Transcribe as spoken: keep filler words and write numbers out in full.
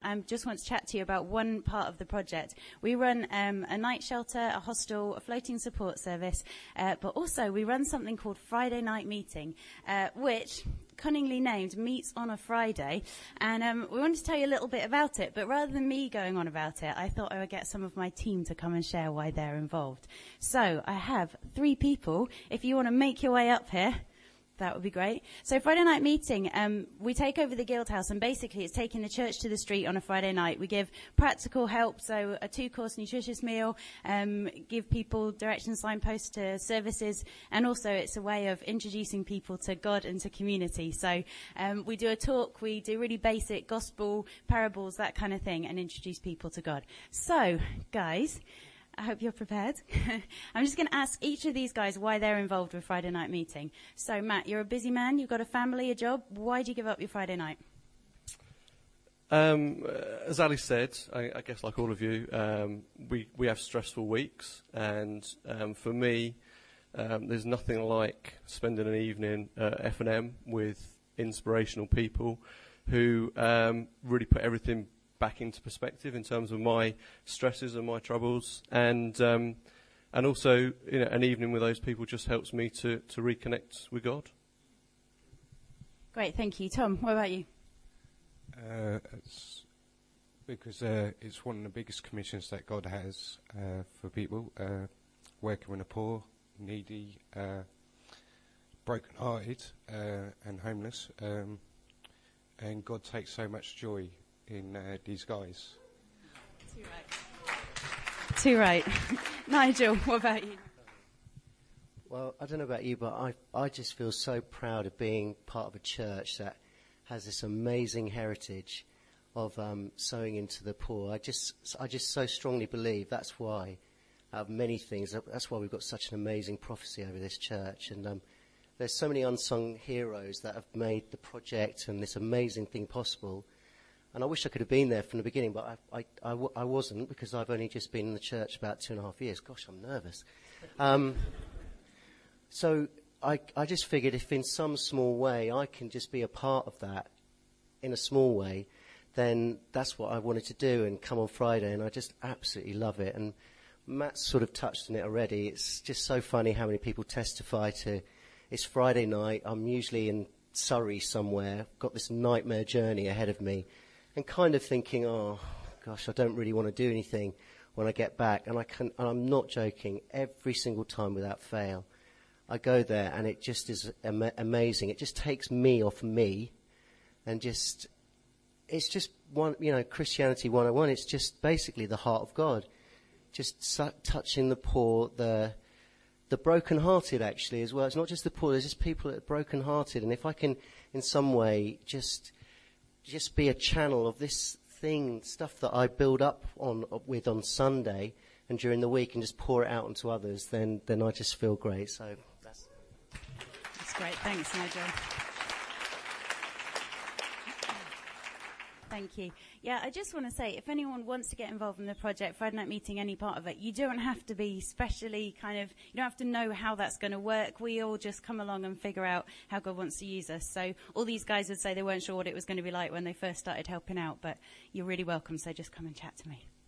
I just want to chat to you about one part of the project. We run um, a night shelter, a hostel, a floating support service, uh, but also we run something called Friday Night Meeting, uh, which, cunningly named, meets on a Friday. And um, we wanted to tell you a little bit about it, but rather than me going on about it, I thought I would get some of my team to come and share why they're involved. So I have three people. If you want to make your way up here, that would be great. So Friday Night Meeting, um, we take over the Guild House, and basically it's taking the church to the street on a Friday night. We give practical help, so a two-course nutritious meal, um, give people direction signposts to services, and also it's a way of introducing people to God and to community. So um, we do a talk, we do really basic gospel, parables, that kind of thing, and introduce people to God. So, guys, I hope you're prepared. I'm just going to ask each of these guys why they're involved with Friday Night Meeting. So, Matt, you're a busy man. You've got a family, a job. Why do you give up your Friday night? Um, uh, as Ali said, I, I guess like all of you, um, we, we have stressful weeks. And um, for me, um, there's nothing like spending an evening at F and M with inspirational people who um, really put everything back into perspective in terms of my stresses and my troubles, and um, and also, you know, an evening with those people just helps me to, to reconnect with God. Great, thank you. Tom, what about you? Uh, it's because uh, it's one of the biggest commissions that God has uh, for people, uh, working with the poor, needy, uh, broken-hearted uh, and homeless, um, and God takes so much joy in uh, these guys. Too right. Too right. Nigel, what about you? Well, I don't know about you, but I I just feel so proud of being part of a church that has this amazing heritage of um, sowing into the poor. I just I just so strongly believe that's why, out of many things, that's why we've got such an amazing prophecy over this church. And um, there's so many unsung heroes that have made the project and this amazing thing possible. And I wish I could have been there from the beginning, but I, I, I, w- I wasn't, because I've only just been in the church about two and a half years. Gosh, I'm nervous. Um, so I, I just figured if in some small way I can just be a part of that, in a small way, then that's what I wanted to do and come on Friday, and I just absolutely love it. And Matt's sort of touched on it already. It's just so funny how many people testify to, it's Friday night, I'm usually in Surrey somewhere, got this nightmare journey ahead of me, and kind of thinking, oh, gosh, I don't really want to do anything when I get back. And, I can, and I'm not joking, every single time without fail, I go there and it just is am- amazing. It just takes me off me, and just, it's just, one, you know, Christianity one oh one. It's just basically the heart of God. Just su- touching the poor, the the broken-hearted, actually, as well. It's not just the poor, there's just people that are broken-hearted. And if I can, in some way, just... just be a channel of this thing, stuff that I build up on with on Sunday and during the week, and just pour it out onto others, then then I just feel great. So that's that's great. Thanks, Nigel. Thank you. Yeah, I just want to say, if anyone wants to get involved in the project, Friday Night Meeting, any part of it, you don't have to be specially kind of, you don't have to know how that's going to work. We all just come along and figure out how God wants to use us. So all these guys would say they weren't sure what it was going to be like when they first started helping out, but you're really welcome, so just come and chat to me.